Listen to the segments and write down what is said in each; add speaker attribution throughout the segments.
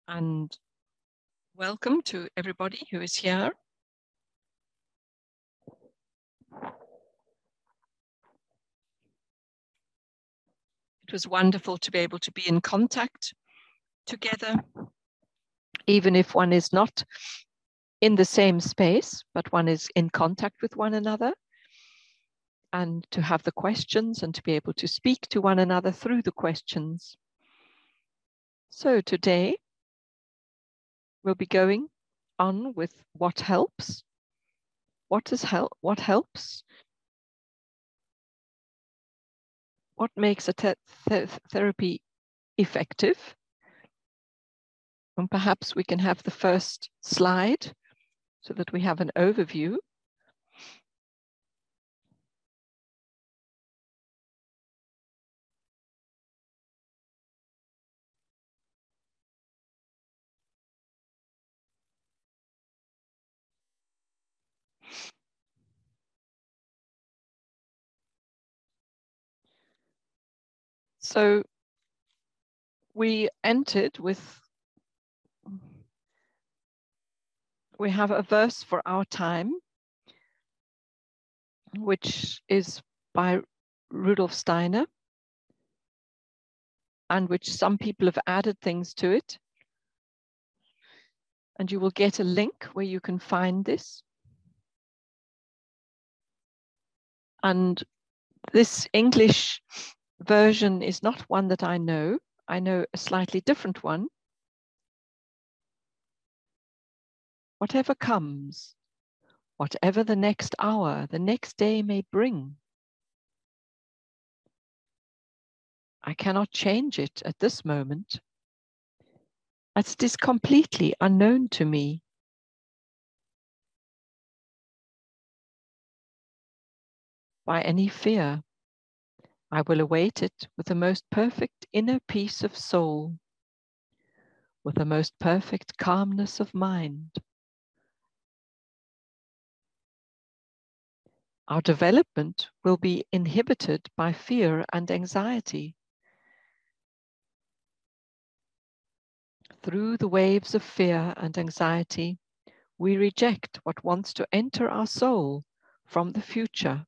Speaker 1: and welcome to everybody who is here. It was wonderful to be able to be in contact together, even if one is not in the same space, but one is in contact with one another, and to have the questions and to be able to speak to one another through the questions. So today we'll be going on with what helps. What helps? What makes a therapy effective? And perhaps we can have the first slide so that we have an overview. So we entered with, we have a verse for our time, which is by Rudolf Steiner, and which some people have added things to it. And you will get a link where you can find this. And this English version is not one that I know. I know a slightly different one. Whatever comes, whatever the next hour, the next day may bring, I cannot change it at this moment, as it is completely unknown to me. By any fear, I will await it with the most perfect inner peace of soul, with the most perfect calmness of mind. Our development will be inhibited by fear and anxiety. Through the waves of fear and anxiety, we reject what wants to enter our soul from the future.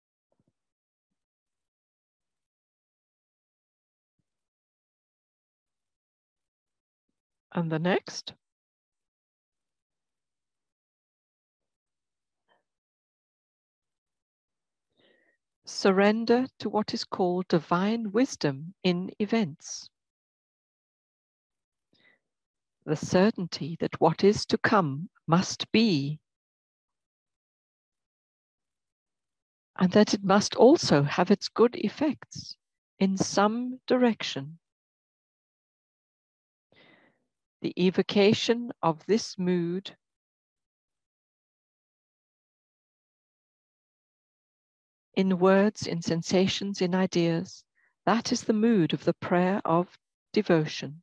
Speaker 1: And the next. Surrender to what is called divine wisdom in events. The certainty that what is to come must be, and that it must also have its good effects in some direction. The evocation of this mood in words, in sensations, in ideas, that is the mood of the prayer of devotion.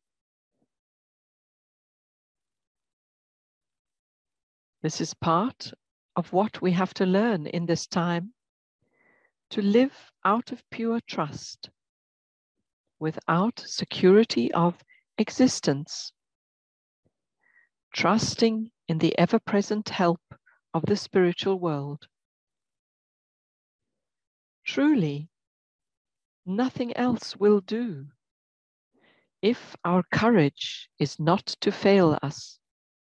Speaker 1: This is part of what we have to learn in this time, to live out of pure trust, without security of existence, trusting in the ever-present help of the spiritual world. Truly, nothing else will do if our courage is not to fail us.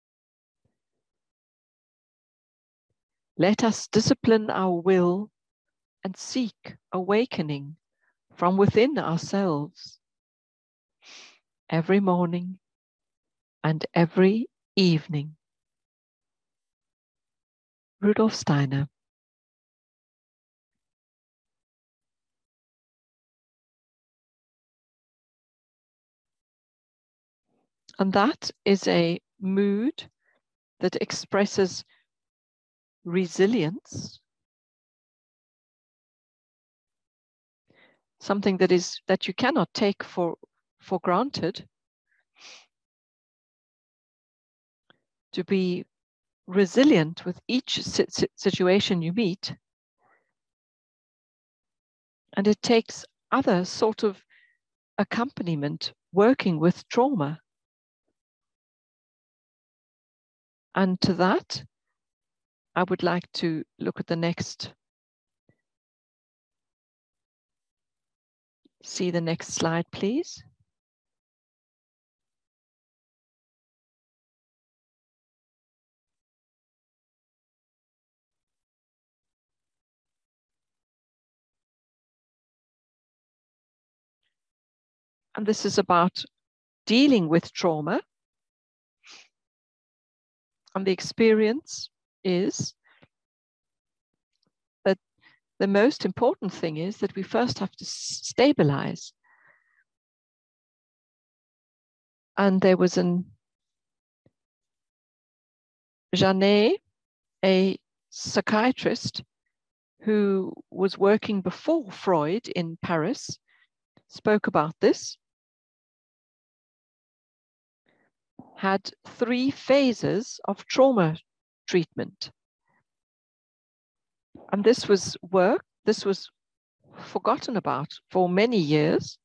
Speaker 1: Let us discipline our will and seek awakening from within ourselves every morning and every evening. Rudolf Steiner. And that is a mood that expresses resilience, something that you cannot take for granted. To be resilient with each situation you meet. And it takes other sort of accompaniment working with trauma. And to that, I would like to look at the next. See the next slide, please. And this is about dealing with trauma. And the experience is that the most important thing is that we first have to stabilize. And there was Janet, a psychiatrist who was working before Freud in Paris, spoke about this, had 3 phases of trauma treatment. And this was forgotten about for many years.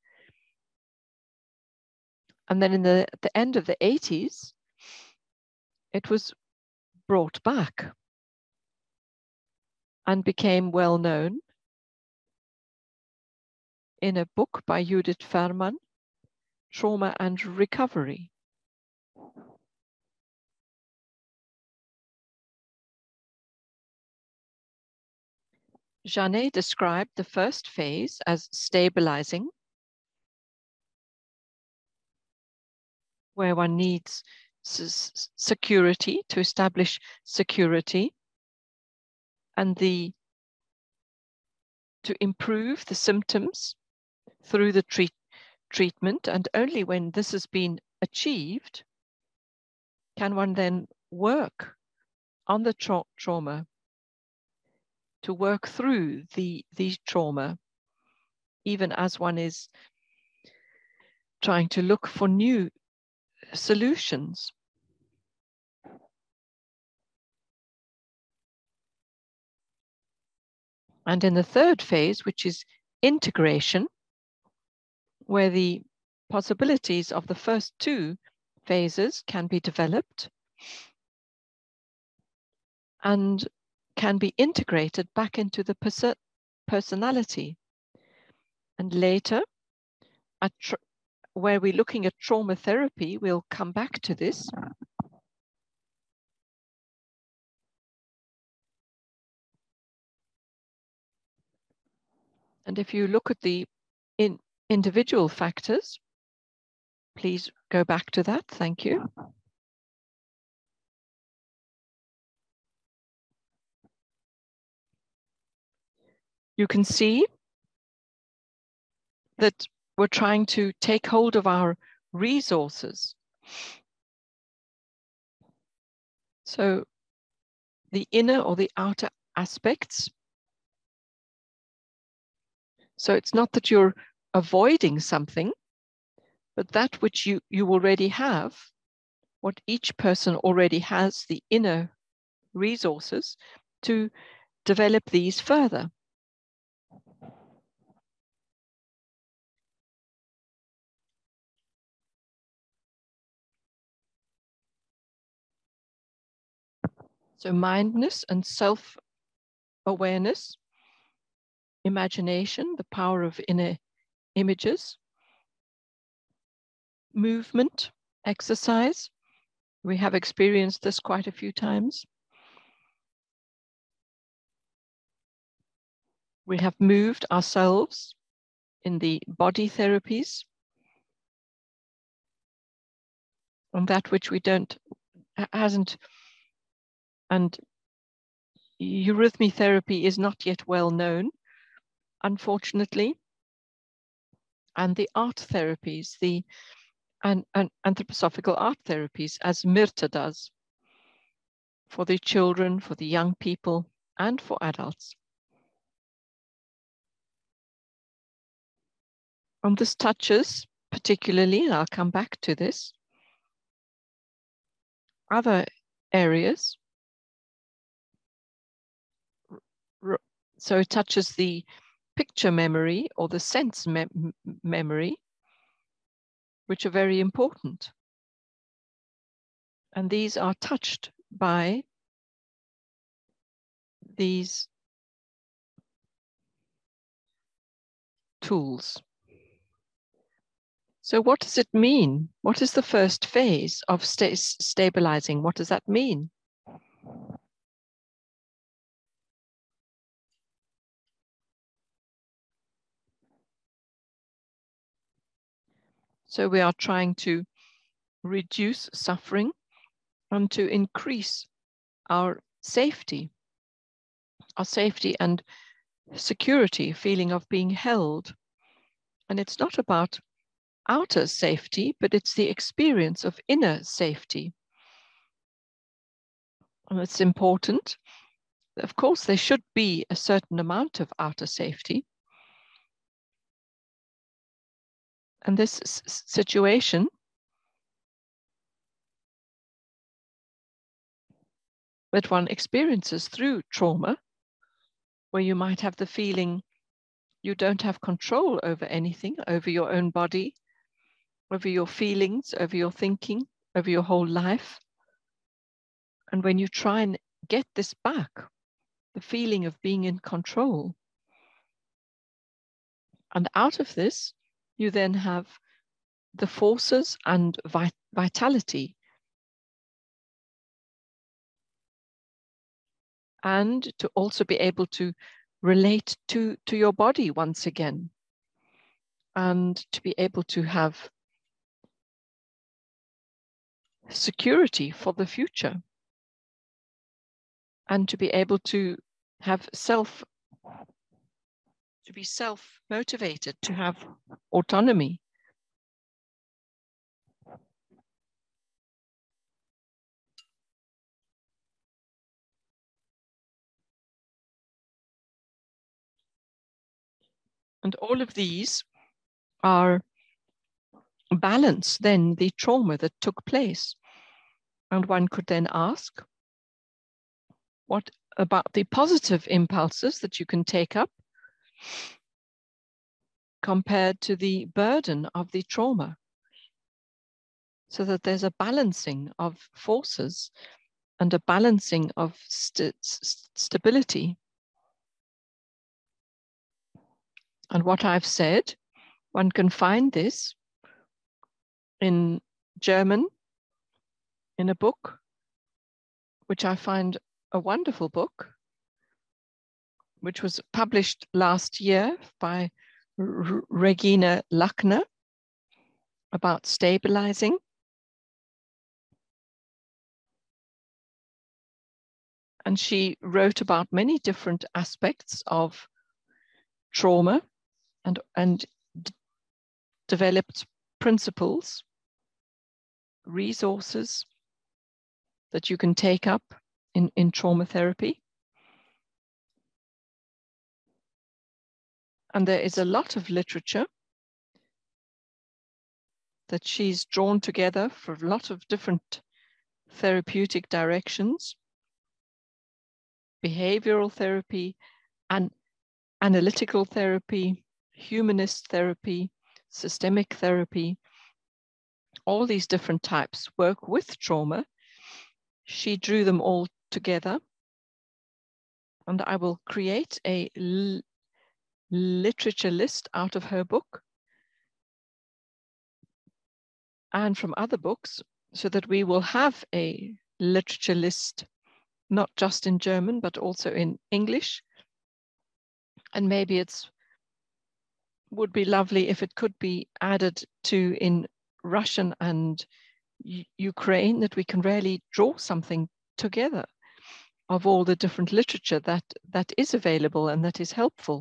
Speaker 1: And then at the end of the 80s, it was brought back and became well known in a book by Judith Ferman, Trauma and Recovery. Janet described the first phase as stabilizing, where one needs security to establish security and to improve the symptoms through the treatment. And only when this has been achieved can one then work on the trauma, to work through the trauma, even as one is trying to look for new solutions. And in the third phase, which is integration, where the possibilities of the first 2 phases can be developed and can be integrated back into the personality. And later, where we're looking at trauma therapy, we'll come back to this. And if you look at the individual factors, please go back to that. Thank you. You can see that we're trying to take hold of our resources. So the inner or the outer aspects. So it's not that you're avoiding something, but that which you already have, what each person already has, the inner resources to develop these further. So mindfulness and self-awareness, imagination, the power of inner images, movement, exercise. We have experienced this quite a few times. We have moved ourselves in the body therapies, and that which we hasn't, and eurythmy therapy is not yet well known, unfortunately. And the art therapies, and anthroposophical art therapies, as Myrtha does, for the children, for the young people, and for adults. And this touches particularly, and I'll come back to this, other areas. So it touches the picture memory or the sense memory, which are very important. And these are touched by these tools. So what does it mean? What is the first phase of stabilizing? What does that mean? So we are trying to reduce suffering and to increase our safety and security, feeling of being held. And it's not about outer safety, but it's the experience of inner safety. And it's important. Of course, there should be a certain amount of outer safety. And this situation that one experiences through trauma, where you might have the feeling you don't have control over anything, over your own body, over your feelings, over your thinking, over your whole life. And when you try and get this back, the feeling of being in control, and out of this, you then have the forces and vitality, and to also be able to relate to your body once again, and to be able to have security for the future, and to be able to have to be self-motivated, to have autonomy. And all of these are balance then the trauma that took place. And one could then ask, what about the positive impulses that you can take up compared to the burden of the trauma? So that there's a balancing of forces and a balancing of stability. And what I've said, one can find this in German in a book, which I find a wonderful book, which was published last year by Regina Lackner, about stabilizing. And she wrote about many different aspects of trauma and developed principles, resources that you can take up in trauma therapy. And there is a lot of literature that she's drawn together for a lot of different therapeutic directions: behavioral therapy, and analytical therapy, humanist therapy, systemic therapy. All these different types work with trauma. She drew them all together, and I will create a literature list out of her book and from other books, so that we will have a literature list, not just in German, but also in English. And maybe would be lovely if it could be added to in Russian and Ukraine, that we can really draw something together of all the different literature that is available and that is helpful.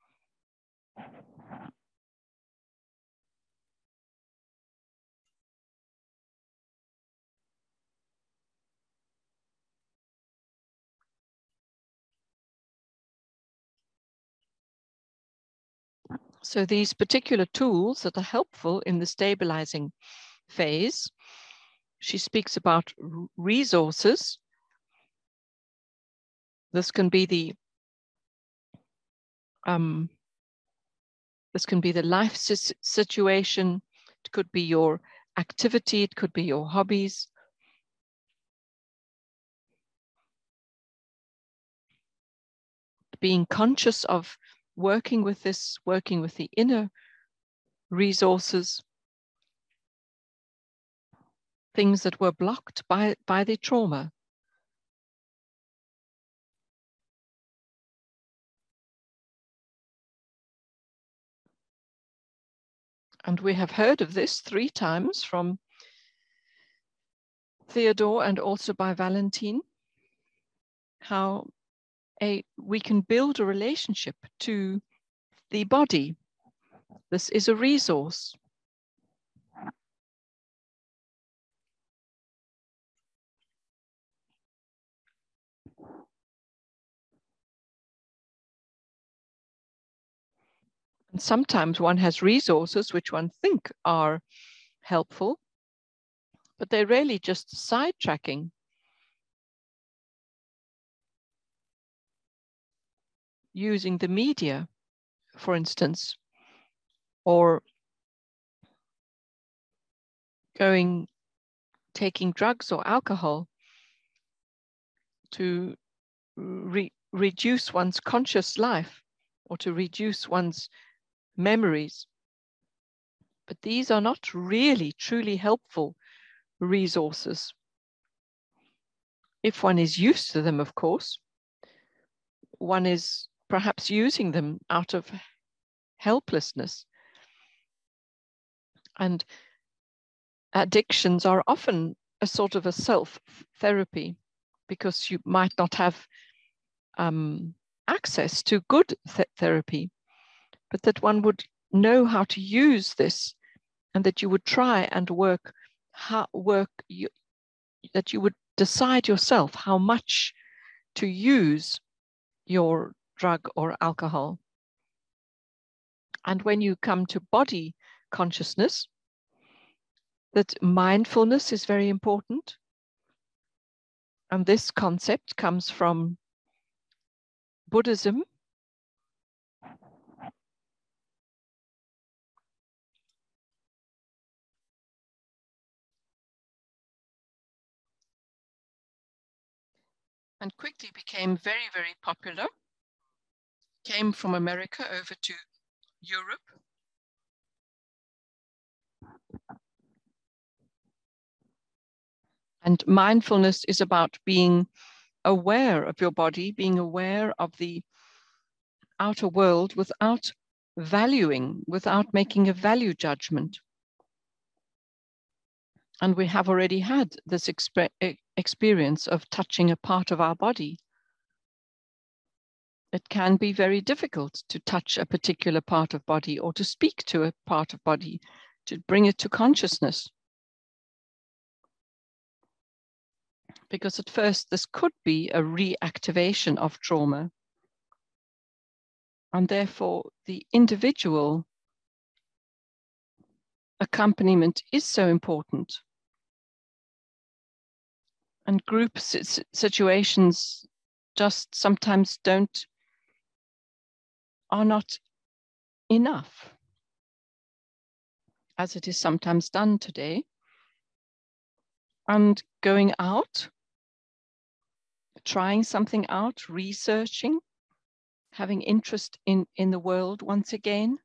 Speaker 1: So these particular tools that are helpful in the stabilizing phase, she speaks about resources. This can be the life situation. It could be your activity. It could be your hobbies. being conscious of working with this, working with the inner resources, things that were blocked by the trauma. And we have heard of this 3 times from Theodore and also by Valentine, how we can build a relationship to the body. This is a resource. And sometimes one has resources which one think are helpful, but they're really just sidetracking. Using the media, for instance, or taking drugs or alcohol to reduce one's conscious life or to reduce one's memories. But these are not really truly helpful resources. If one is used to them, of course, one is perhaps using them out of helplessness. And addictions are often a sort of a self-therapy, because you might not have access to good therapy, but that one would know how to use this, and that you would try and that you would decide yourself how much to use your drug or alcohol. And when you come to body consciousness, that mindfulness is very important. And this concept comes from Buddhism. And quickly became very, very popular. Came from America over to Europe. And mindfulness is about being aware of your body, being aware of the outer world without valuing, without making a value judgment. And we have already had this experience of touching a part of our body. It can be very difficult to touch a particular part of body or to speak to a part of body, to bring it to consciousness. Because at first this could be a reactivation of trauma. And therefore the individual accompaniment is so important. And group situations just sometimes are not enough, as it is sometimes done today. And going out, trying something out, researching, having interest in the world once again,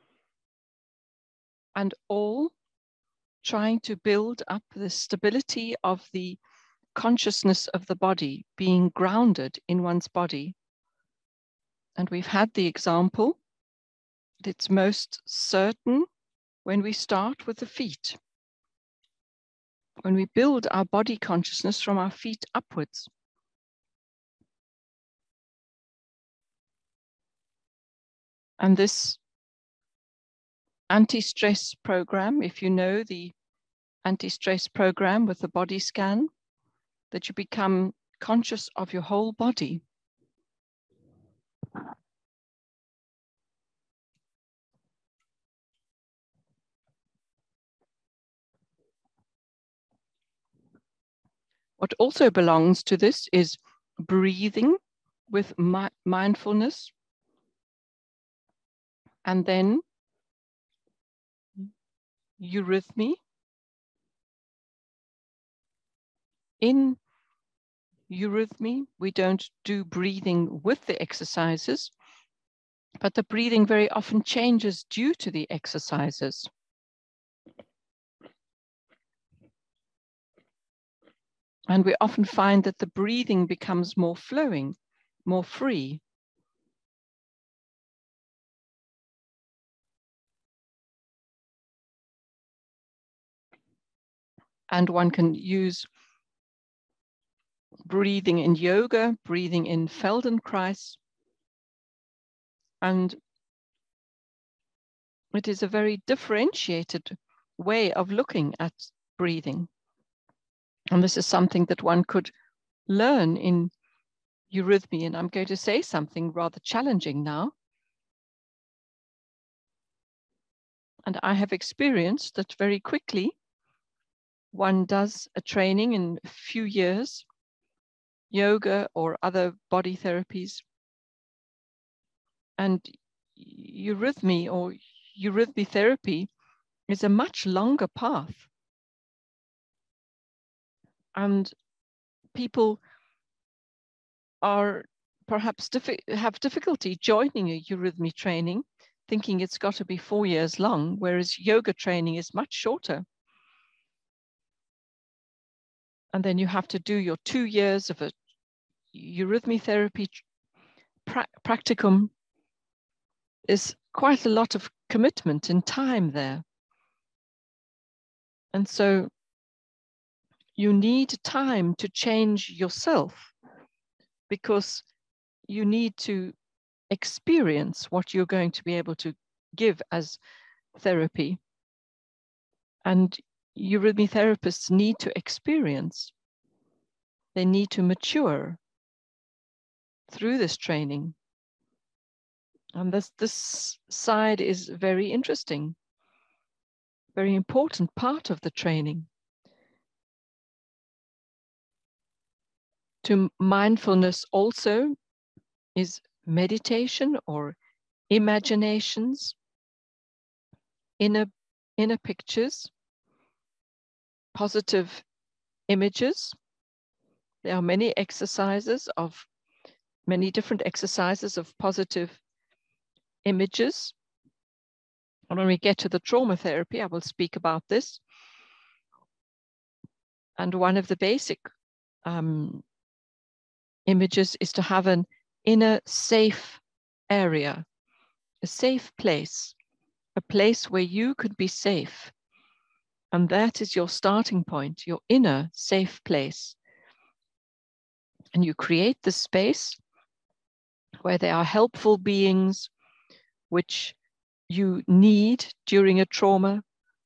Speaker 1: and all trying to build up the stability of the consciousness of the body, being grounded in one's body. And we've had the example that it's most certain when we start with the feet, when we build our body consciousness from our feet upwards. And this anti-stress program, if you know the anti-stress program with the body scan, that you become conscious of your whole body. What also belongs to this is breathing with mindfulness, and then eurythmy, in eurythmy. We don't do breathing with the exercises, but the breathing very often changes due to the exercises. And we often find that the breathing becomes more flowing, more free. And one can use breathing in yoga, breathing in Feldenkrais. And it is a very differentiated way of looking at breathing. And this is something that one could learn in eurythmy. And I'm going to say something rather challenging now. And I have experienced that very quickly one does a training in a few years, yoga or other body therapies, and eurythmy or eurythmy therapy is a much longer path. And people are perhaps have difficulty joining a eurythmy training, thinking it's got to be 4 years long, whereas yoga training is much shorter. And then you have to do your 2 years of a eurythmy therapy practicum. Is quite a lot of commitment in time there. And so you need time to change yourself, because you need to experience what you're going to be able to give as therapy. And eurythmy therapists need to experience. They need to mature through this training. And this side is very interesting, very important part of the training. To mindfulness also is meditation or imaginations, inner pictures, positive images. There are many different exercises of positive images. And when we get to the trauma therapy, I will speak about this. And one of the basic images is to have an inner safe area, a safe place, a place where you could be safe. And that is your starting point, your inner safe place. And you create the space where there are helpful beings which you need during a trauma,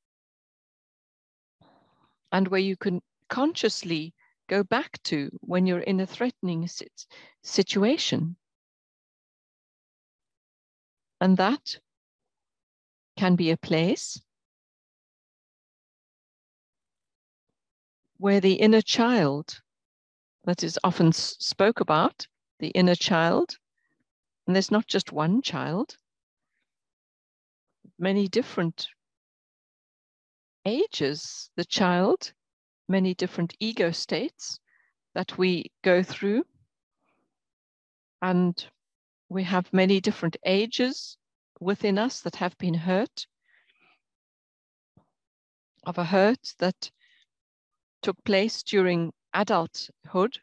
Speaker 1: and where you can consciously go back to when you're in a threatening situation. And that can be a place where the inner child that is often spoke about, the inner child, and there's not just one child, many different ages, the child, many different ego states that we go through. And we have many different ages within us that have been hurt, of a hurt that took place during adulthood.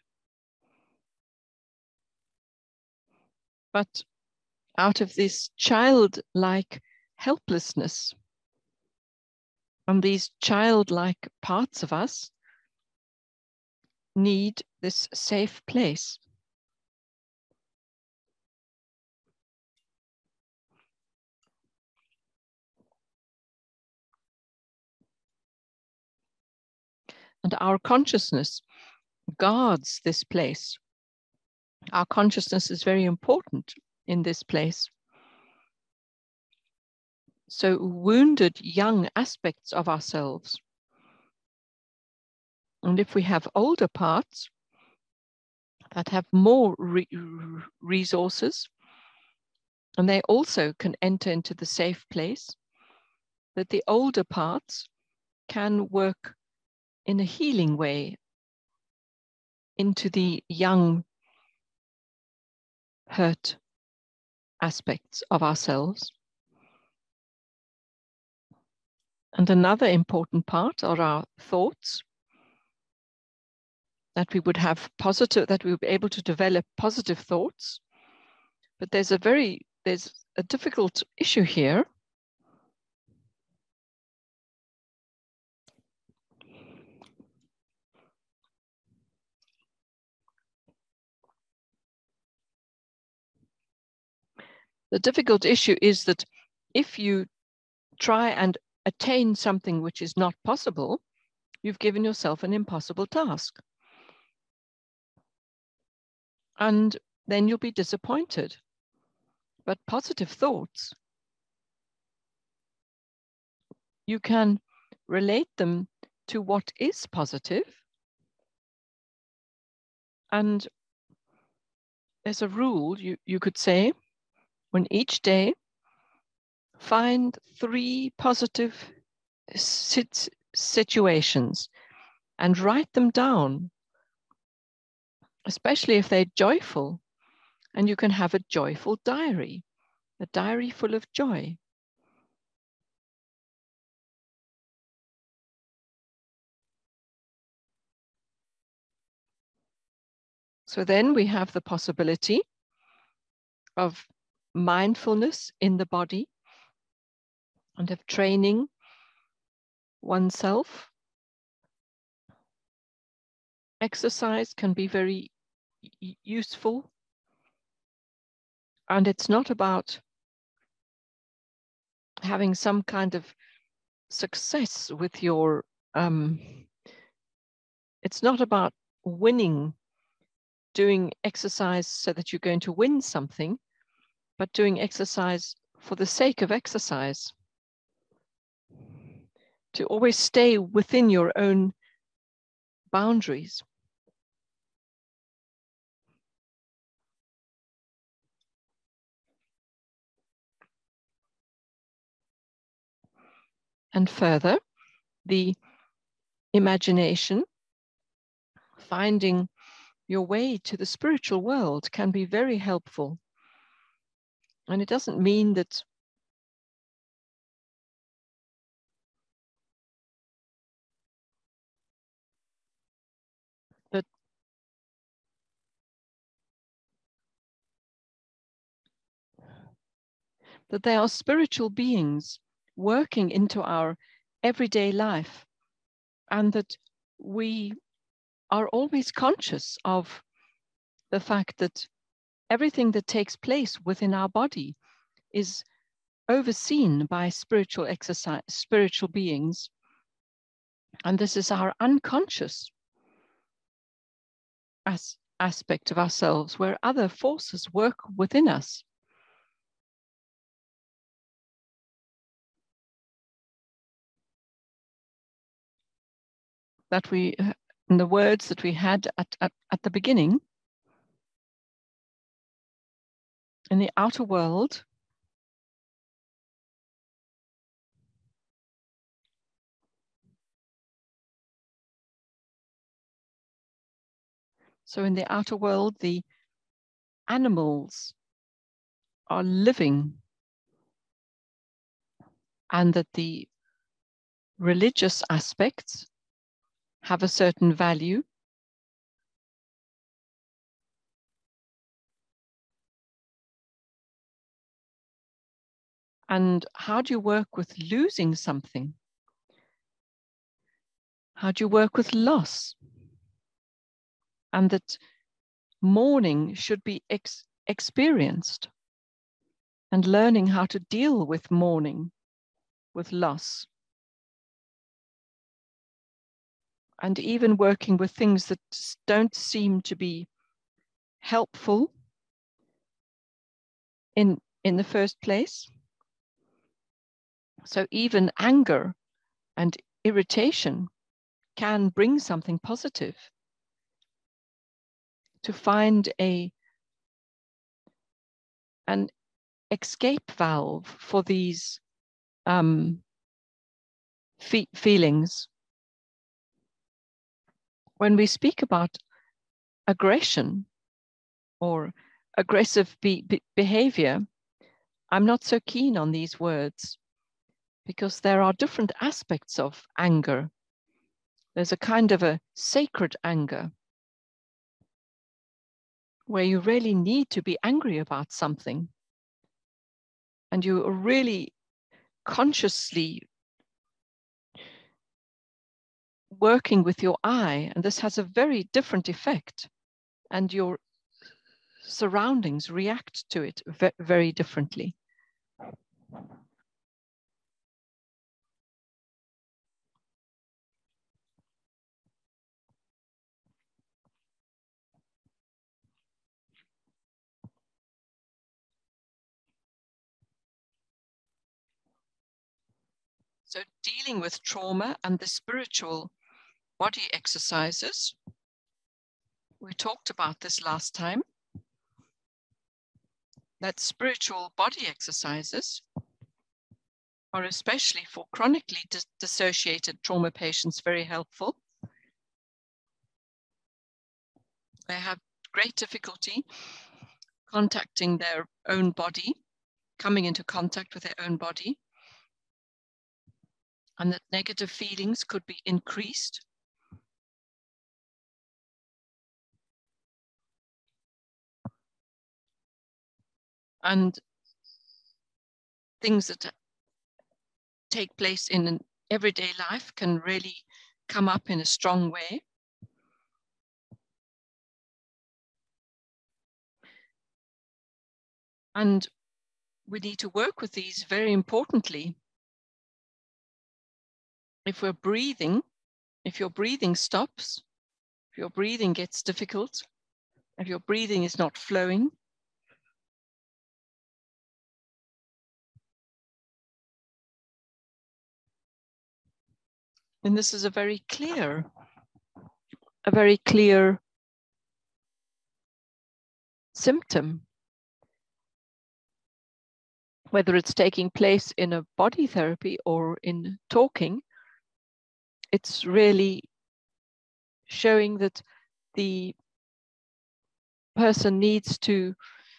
Speaker 1: But out of this childlike helplessness and these childlike parts of us need this safe place. And our consciousness guards this place. Our consciousness is very important in this place. So wounded young aspects of ourselves. And if we have older parts that have more resources, and they also can enter into the safe place, that the older parts can work in a healing way into the young, hurt aspects of ourselves. And another important part are our thoughts, that we would have positive, that we would be able to develop positive thoughts. But there's a difficult issue here. The difficult issue is that if you try and attain something which is not possible, you've given yourself an impossible task. And then you'll be disappointed. But positive thoughts, you can relate them to what is positive. And there's a rule, you could say, when each day find 3 positive situations and write them down, especially if they're joyful. And you can have a joyful diary, a diary full of joy. So then we have the possibility of mindfulness in the body and of training oneself. Exercise can be very useful. And it's not about having some kind of success with your, it's not about winning, doing exercise so that you're going to win something, but doing exercise for the sake of exercise. To always stay within your own boundaries. And further, the imagination, finding your way to the spiritual world, can be very helpful. And it doesn't mean that they are spiritual beings working into our everyday life, and that we are always conscious of the fact that everything that takes place within our body is overseen by spiritual beings. And this is our unconscious aspect of ourselves, where other forces work within us. That we, in the words that we had at the beginning, in the outer world, so in the outer world, the animals are living, and that the religious aspects have a certain value. And how do you work with losing something? How do you work with loss? And that mourning should be experienced, and learning how to deal with mourning, with loss. And even working with things that don't seem to be helpful in the first place. So even anger and irritation can bring something positive. To find an escape valve for these feelings. When we speak about aggression or aggressive behavior, I'm not so keen on these words, because there are different aspects of anger. There's a kind of a sacred anger where you really need to be angry about something, and you are really consciously working with your eye, and this has a very different effect, and your surroundings react to it very differently. So dealing with trauma and the spiritual body exercises, we talked about this last time, that spiritual body exercises are especially for chronically dissociated trauma patients very helpful. They have great difficulty contacting their own body, coming into contact with their own body, and that negative feelings could be increased. And things that take place in an everyday life can really come up in a strong way. And we need to work with these very importantly. If we're breathing, if your breathing stops, if your breathing gets difficult, if your breathing is not flowing, then this is a very clear symptom. Whether it's taking place in a body therapy or in talking, it's really showing that the person needs to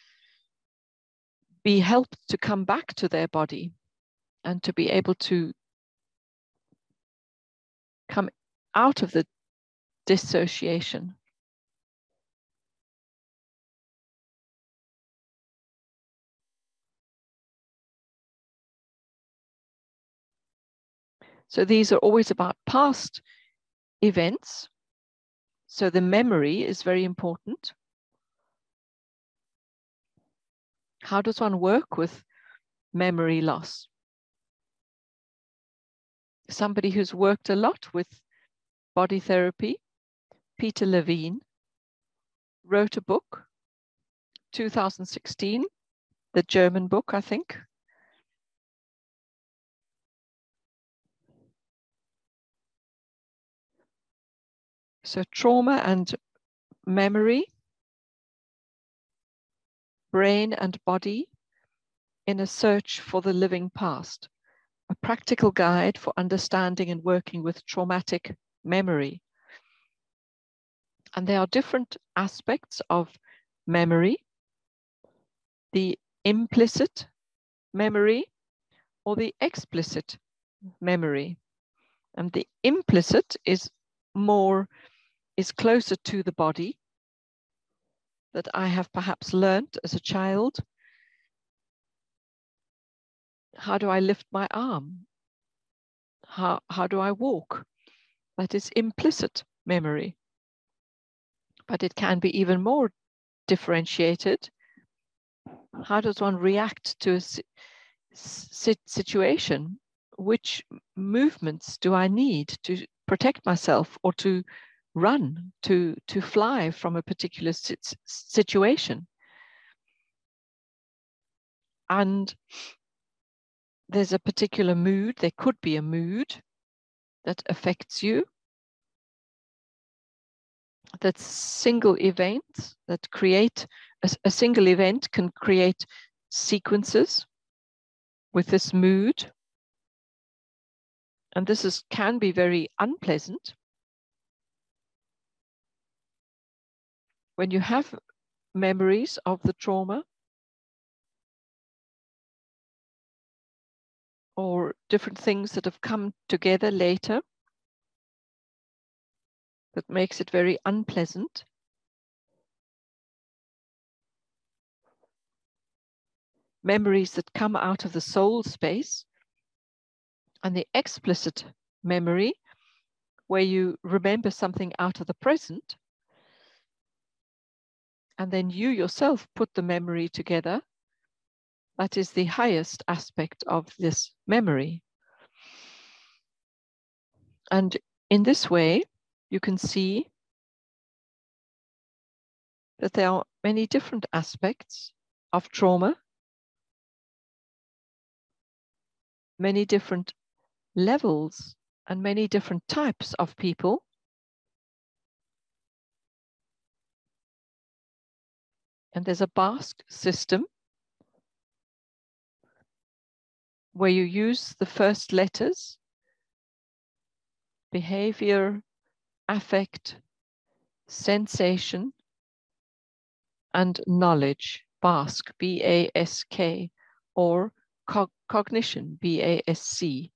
Speaker 1: be helped to come back to their body and to be able to come out of the dissociation. So these are always about past events. So the memory is very important. How does one work with memory loss? Somebody who's worked a lot with body therapy, Peter Levine, wrote a book, 2016, the German book, I think. So trauma and memory, brain and body in a search for the living past, a practical guide for understanding and working with traumatic memory. And there are different aspects of memory, the implicit memory or the explicit memory. And the implicit is closer to the body, that I have perhaps learned as a child. How do I lift my arm? How do I walk? That is implicit memory. But it can be even more differentiated. How does one react to a situation? Which movements do I need to protect myself or to run, to fly from a particular situation? And there's a particular mood, there could be a mood that affects you. That single events that create, a single event can create sequences with this mood. And this can be very unpleasant. when you have memories of the trauma or different things that have come together later that makes it very unpleasant, memories that come out of the soul space, and the explicit memory where you remember something out of the present, and then you yourself put the memory together. That is the highest aspect of this memory. And in this way, you can see that there are many different aspects of trauma, many different levels, and many different types of people. And there's a BASC system where you use the first letters: behavior, affect, sensation, and knowledge, BASC, B-A-S-K, or cognition, B-A-S-C.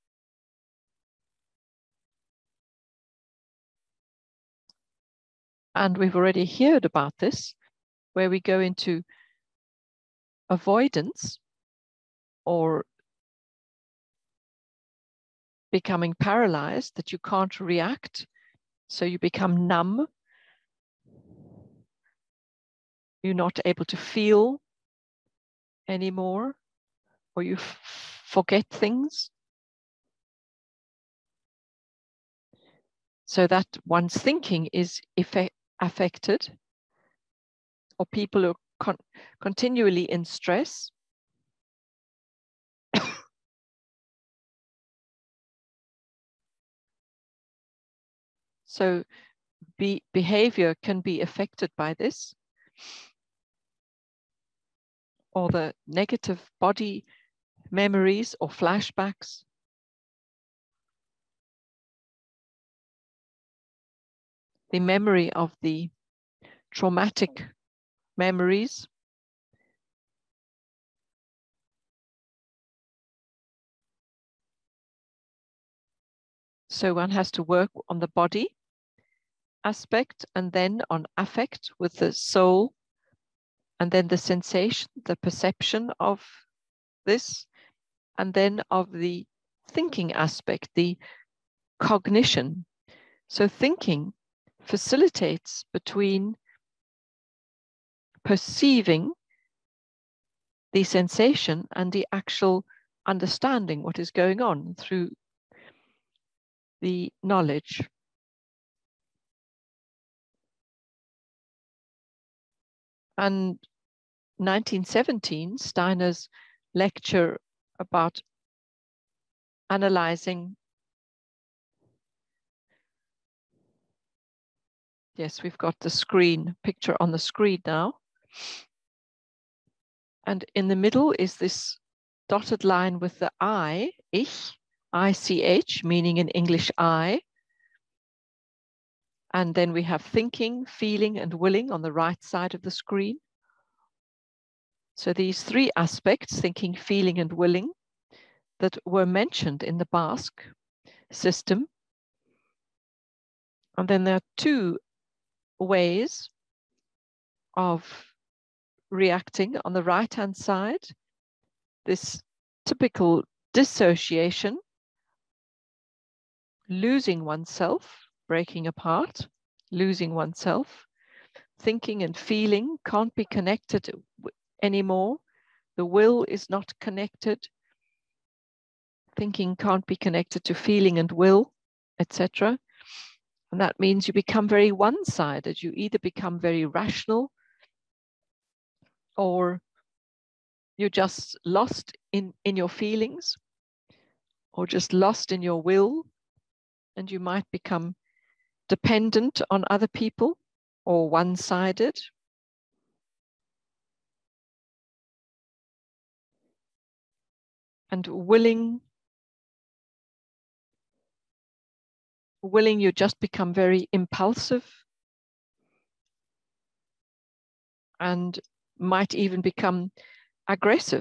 Speaker 1: And we've already heard about this, where we go into avoidance or becoming paralyzed, that you can't react, so you become numb. You're not able to feel anymore, or you forget things. So that one's thinking is affected, or people are continually in stress. So behavior can be affected by this, or the negative body memories or flashbacks. The memory of the traumatic memories. So one has to work on the body aspect, and then on affect with the soul, and then the sensation, the perception of this, and then of the thinking aspect, the cognition. So thinking facilitates between perceiving the sensation and the actual understanding what is going on through the knowledge. And 1917, Steiner's lecture about analyzing. Yes, we've got the picture on the screen now. And in the middle is this dotted line with the I, ich, I-C-H, meaning in English I. And then we have thinking, feeling, and willing on the right side of the screen. So these three aspects, thinking, feeling, and willing, that were mentioned in the BASC system. And then there are two ways of reacting. On the right-hand side, this typical dissociation, losing oneself, breaking apart, losing oneself. Thinking and feeling can't be connected anymore. The will is not connected. Thinking can't be connected to feeling and will, etc. And that means you become very one-sided. You either become very rational, or you're just lost in your feelings, or just lost in your will, and you might become dependent on other people or one-sided. And willing, you just become very impulsive, and might even become aggressive.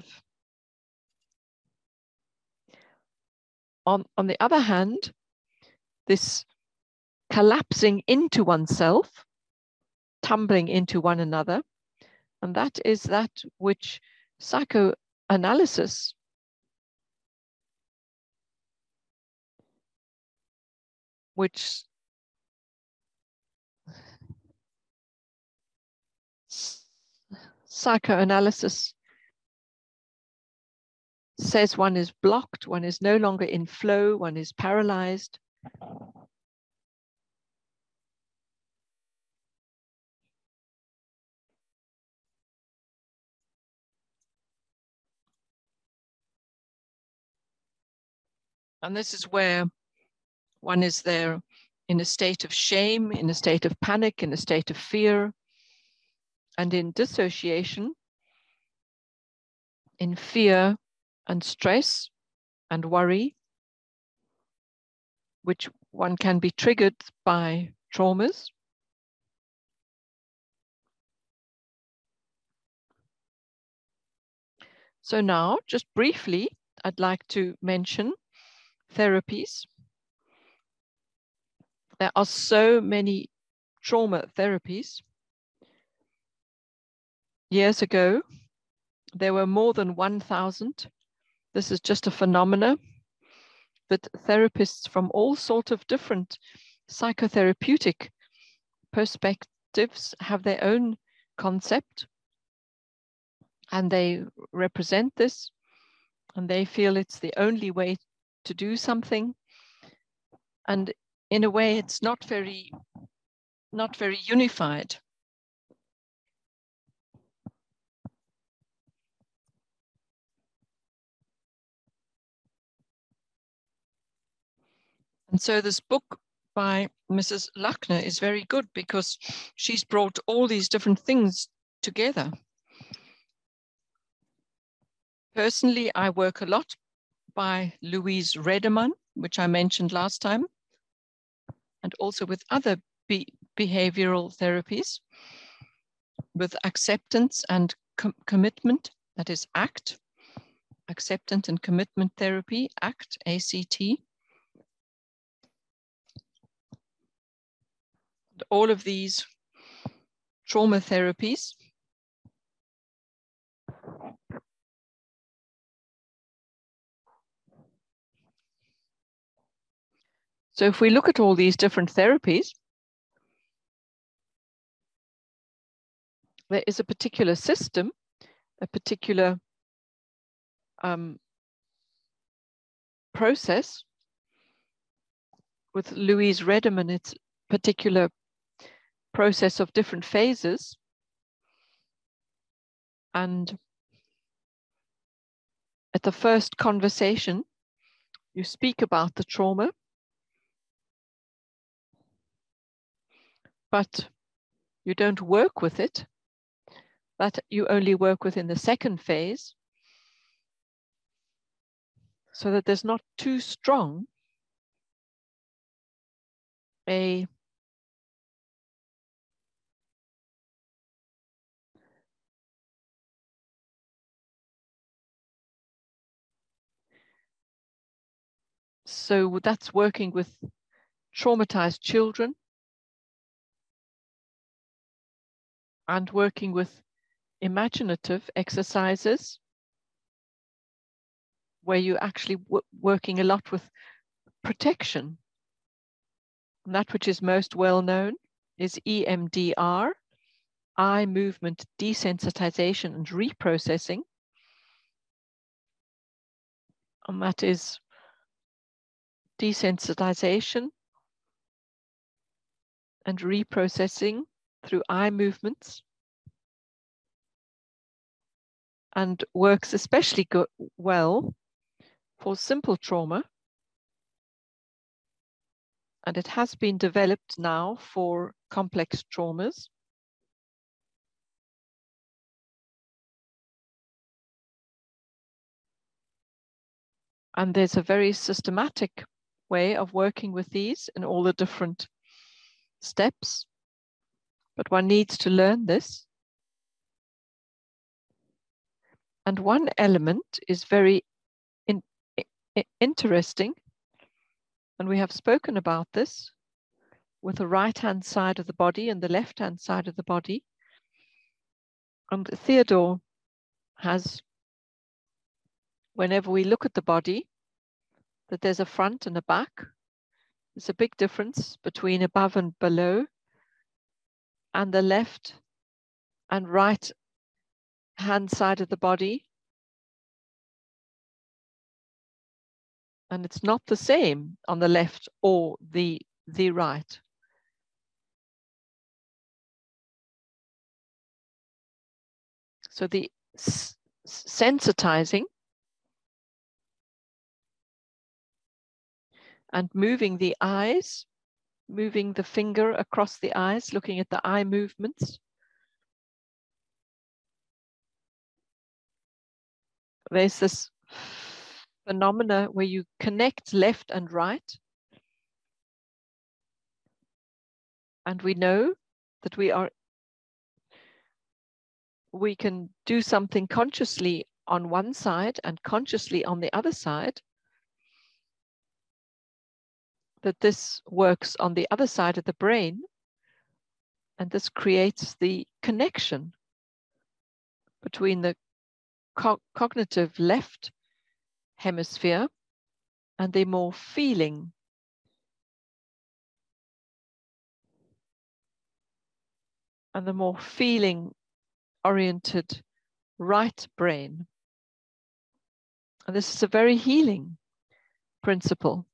Speaker 1: On the other hand, this collapsing into oneself, tumbling into one another, and that is that which psychoanalysis says one is blocked, one is no longer in flow, one is paralyzed. And this is where one is there in a state of shame, in a state of panic, in a state of fear, and in dissociation, in fear and stress and worry, which one can be triggered by traumas. So now, just briefly, I'd like to mention therapies. There are so many trauma therapies. Years ago, there were more than 1,000. This is just a phenomena that therapists from all sorts of different psychotherapeutic perspectives have their own concept, and they represent this, and they feel it's the only way to do something. And in a way, it's not very unified. And so this book by Mrs. Lackner is very good because she's brought all these different things together. Personally, I work a lot by Louise Rederman, which I mentioned last time, and also with other behavioral therapies, with acceptance and commitment, that is ACT, acceptance and commitment therapy, ACT, ACT. All of these trauma therapies So if we look at all these different therapies, there is a particular system, a particular process. With Louise Rederman, it's a particular process of different phases. And at the first conversation, you speak about the trauma, but you don't work with it. That you only work with in the second phase, so that there's not too strong a so that's working with traumatized children and working with imaginative exercises where you're actually working a lot with protection. And that which is most well known is EMDR, eye movement desensitization and reprocessing. And that is desensitization and reprocessing through eye movements, and works especially well for simple trauma. And it has been developed now for complex traumas. And there's a very systematic way of working with these in all the different steps. But one needs to learn this. And one element is very interesting, and we have spoken about this with the right-hand side of the body and the left-hand side of the body. And Theodore has, whenever we look at the body, that there's a front and a back. There's a big difference between above and below, and the left and right hand side of the body. And it's not the same on the left or the right. So the sensitizing and moving the eyes, moving the finger across the eyes, looking at the eye movements. There's this phenomena where you connect left and right. And we know that we can do something consciously on one side and consciously on the other side. That this works on the other side of the brain, and this creates the connection between the cognitive left hemisphere and the more feeling oriented right brain. And this is a very healing principle.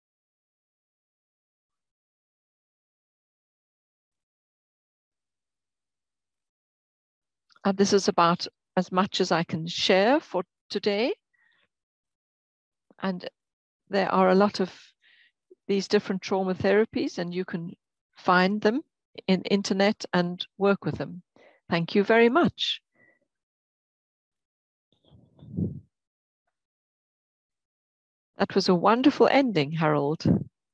Speaker 1: And this is about as much as I can share for today. And there are a lot of these different trauma therapies, and you can find them in internet and work with them. Thank you very much. That was a wonderful ending, Harold.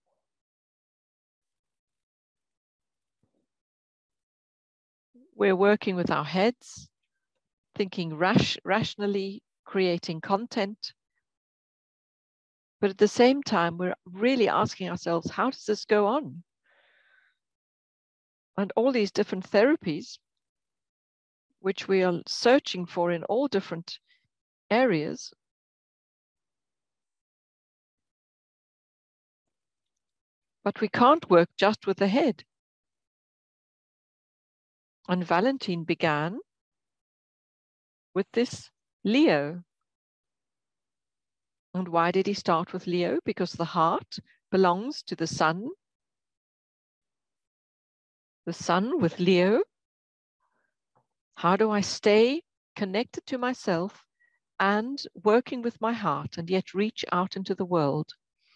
Speaker 1: We're working with our heads, thinking rationally, creating content. But at the same time, we're really asking ourselves, how does this go on? And all these different therapies, which we are searching for in all different areas, but we can't work just with the head. And Valentin began with this Leo. And why did he start with Leo? Because the heart belongs to the sun. The sun with Leo. How do I stay connected to myself and working with my heart and yet reach out into the world?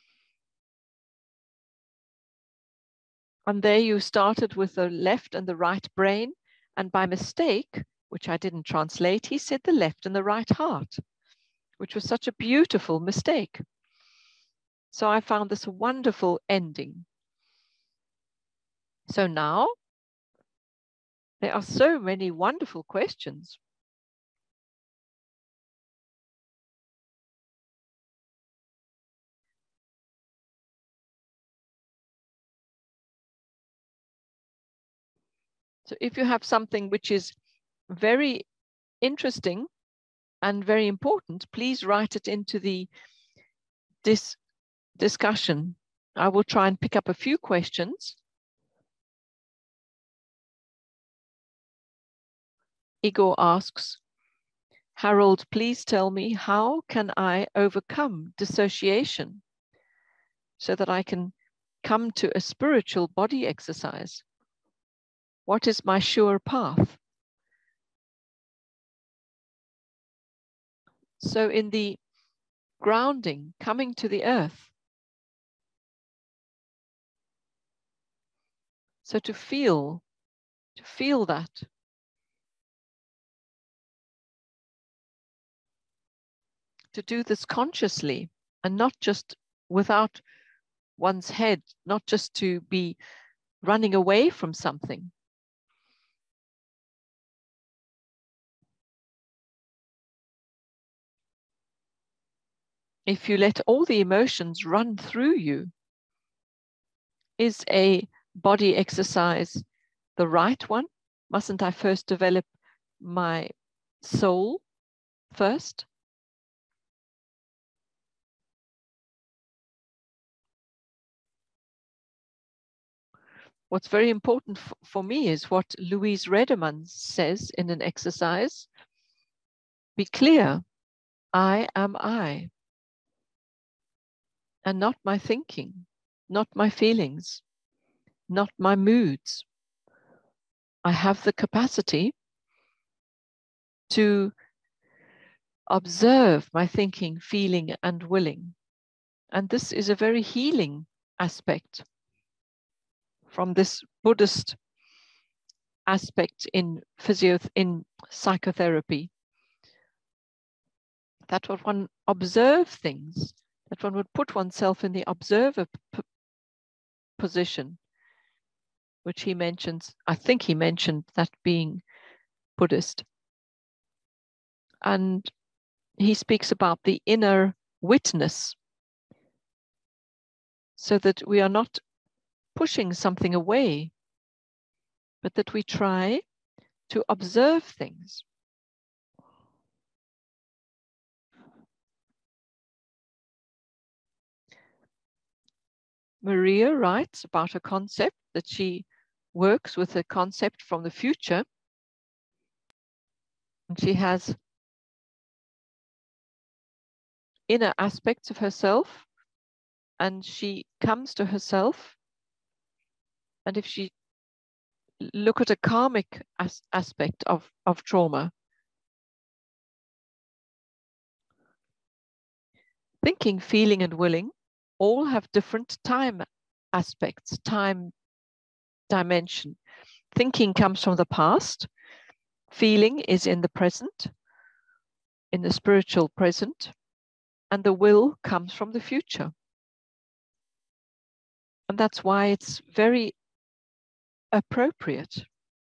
Speaker 1: And there you started with the left and the right brain. And by mistake, which I didn't translate, he said the left and the right heart, which was such a beautiful mistake. So I found this a wonderful ending. So now there are so many wonderful questions. So if you have something which is very interesting and very important, please write it into the discussion. I will try and pick up a few questions. Igor asks, Harold, please tell me, how can I overcome dissociation so that I can come to a spiritual body exercise? What is my sure path? So in the grounding, coming to the earth, so to feel that. To do this consciously and not just without one's head, not just to be running away from something. if you let all the emotions run through you, is a body exercise the right one? Mustn't I first develop my soul first? What's very important for me is what Louise Rederman says in an exercise. Be clear, I am I, and not my thinking, not my feelings, not my moods. I have the capacity to observe my thinking, feeling, and willing. And this is a very healing aspect from this Buddhist aspect in psychotherapy. That when one observe things, that one would put oneself in the observer position, which he mentions, I think he mentioned that being Buddhist. And he speaks about the inner witness, so that we are not pushing something away, but that we try to observe things. Maria writes about a concept that she works with a concept from the future. And she has inner aspects of herself, and she comes to herself. And if she look at a karmic aspect of trauma, thinking, feeling, and willing all have different time aspects, time dimension. Thinking comes from the past, feeling is in the present, in the spiritual present, and the will comes from the future. And that's why it's very appropriate.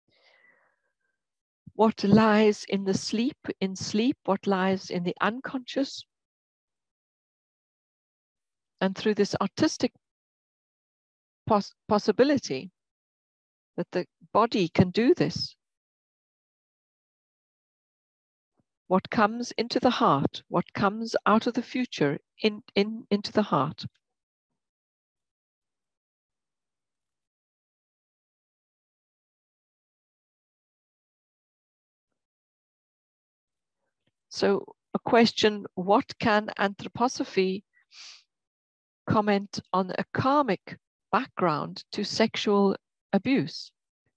Speaker 1: What lies in sleep, what lies in the unconscious. And through this artistic possibility that the body can do this, what comes into the heart, what comes out of the future into the heart. So a question, what can anthroposophy comment on a karmic background to sexual abuse?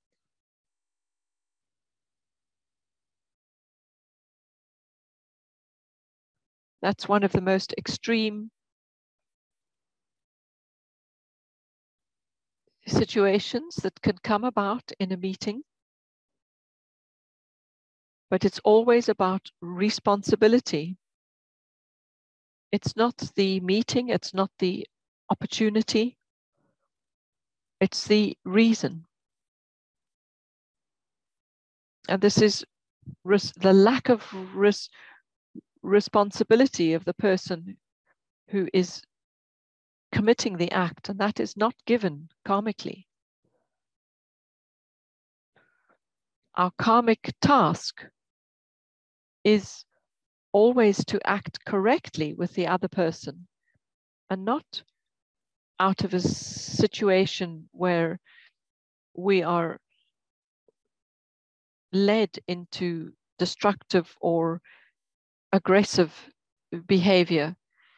Speaker 1: That's one of the most extreme situations that can come about in a meeting. But it's always about responsibility. It's not the meeting, it's not the opportunity, it's the reason. And this is the lack of responsibility of the person who is committing the act, and that is not given karmically. Our karmic task is always to act correctly with the other person, and not out of a situation where we are led into destructive or aggressive behavior.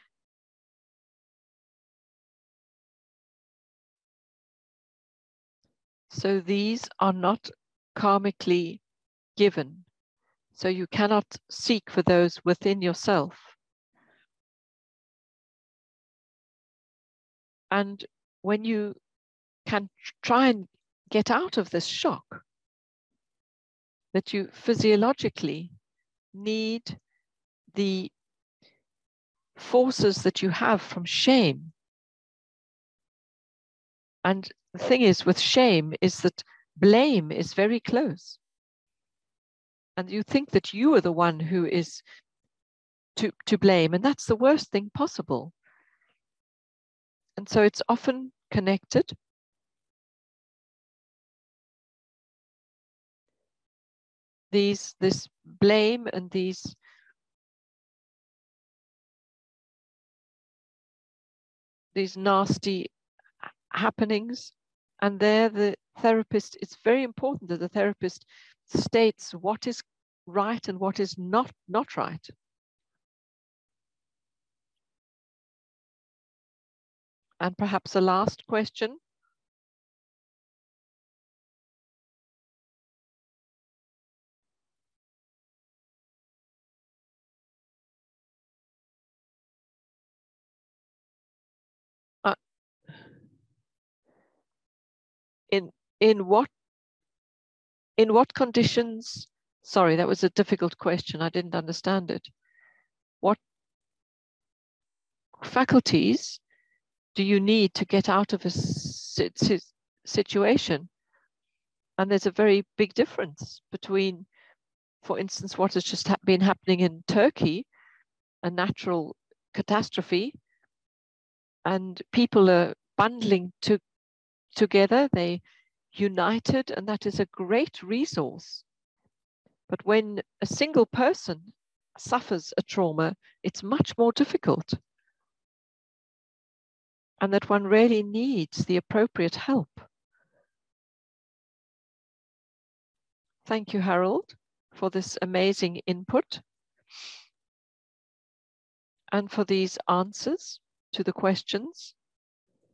Speaker 1: So these are not karmically given. So you cannot seek for those within yourself. And when you can try and get out of this shock, that you physiologically need the forces that you have from shame. And the thing is with shame is that blame is very close. And you think that you are the one who is to blame, and that's the worst thing possible. And so it's often connected. This blame and these nasty happenings. And there the therapist, it's very important that the therapist states what is right and what is not right. And perhaps a last question. In what conditions? Sorry, that was a difficult question. I didn't understand it. What faculties do you need to get out of a situation? And there's a very big difference between, for instance, what has just been happening in Turkey, a natural catastrophe, and people are bundling together, they united, and that is a great resource. But when a single person suffers a trauma, it's much more difficult. And that one really needs the appropriate help. Thank you, Harold, for this amazing input and for these answers to the questions.